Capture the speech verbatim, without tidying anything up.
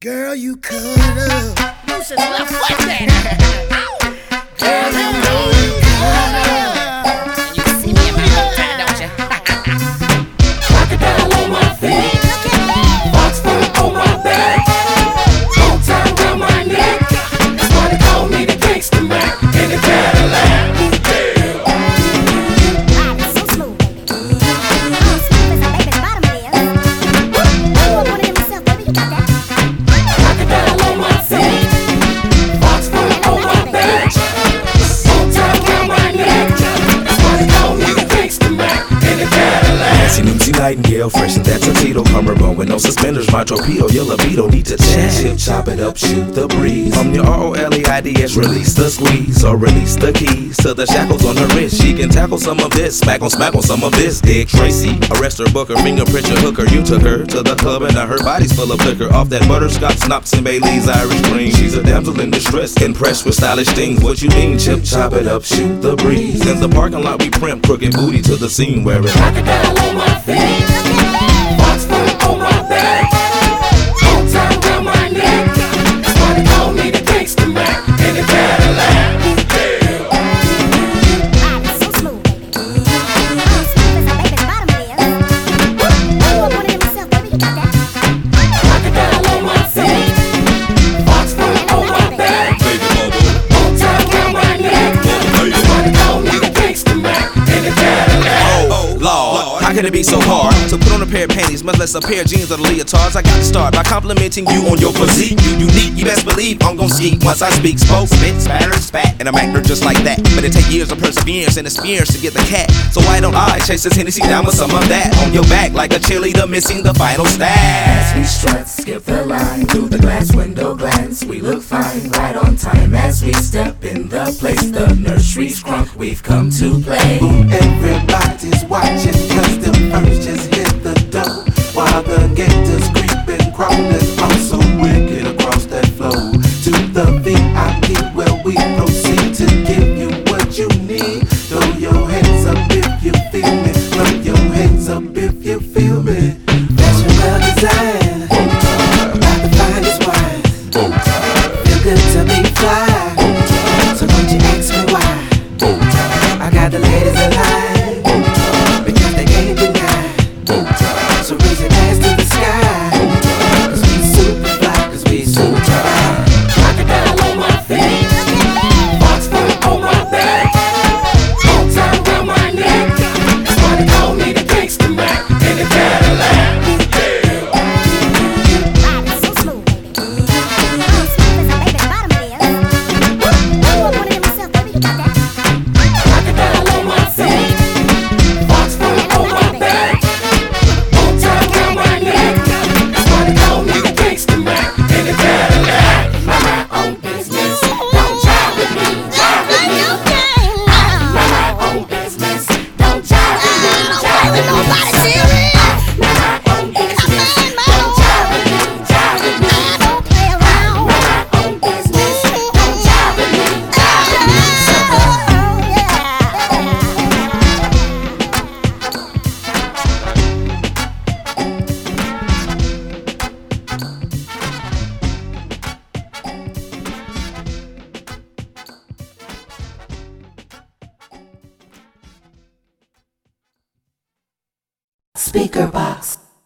Girl, you cut up. Loose his left foot then. Girl, you know you cut up. And you see me in my left tie, don't you? Crocodile on my feet, box fur on my back, bow tie around my neck. That's why they call me the Gangsta Mac in the Cadillac. Nightingale, fresh as that Tito, Hummer bone with no suspenders, my torpedo, your libido need to chat, chop it up, shoot the breeze. From your R O L E I D S, release the squeeze, or release the keys to the shackles on her wrist. She can tackle some of this, smack on smack on some of this. Dick Tracy, arrest her, book her, fingerprint your hooker. You took her to the club and now her body's full of liquor. Off that butterscotch, Knox and Bailey's Irish cream. She's a damsel in distress, impressed with stylish things. What you mean, chip, chop it up, shoot the breeze. In the parking lot we primp, crooked booty to the scene where it crocodile on my feet, box fur on my back, bow tie around my neck. That's why they call me the Gangsta Mac in the Cadillac. Crocodile on my feet, box fur on my back, bow tie around my neck. That's why they call me the Gangsta Mac in the Cadillac. Oh, Lord, how can it be so hard to put on a pair of panties, much less a pair of jeans or the leotards? I got to start by complimenting you on your physique. You unique, you best believe I'm gon' skeet once I speak. Spoke, spit, spatter, spat, and I'm acting just like that. But it take years of perseverance and experience to get the cat. So why don't I chase this Hennessy down with some of that on your back like a cheerleader missing the final As stat? we strut, skip the line, through the glass window glance, we look fine, right on time as we step in the place. The nursery's crunk, we've come to play. Everybody's watching, cause the first just hit the door, while the gators creeping, crawling, also wicked across that floor. To the V I P where we proceed to give you what you need. Throw your hands up if you feel me, throw your hands up if you feel me. Fashion well designed, about the finest wine. Feel good to be fly, so don't you ask me why. I got the ladies alive, because they can't deny. So raise your hands to the sky, cause we super fly, cause we super fly. Crocodile on my feet, box fur on my back, bow tie around my neck. That's why they call me the Gangsta Mac in the Cadillac. Crocodile on my feet, box fur on my back, bow tie around my neck. That's why they call me the Gangsta Mac in the Cadillac. Mind my own business, don't jive with me, jive with me. Mind my own business, don't jive with me, jive with me. Mind my own business, don't jive with me, jive with me. Mind my own business, don't jive with me, jive with me. Speaker box.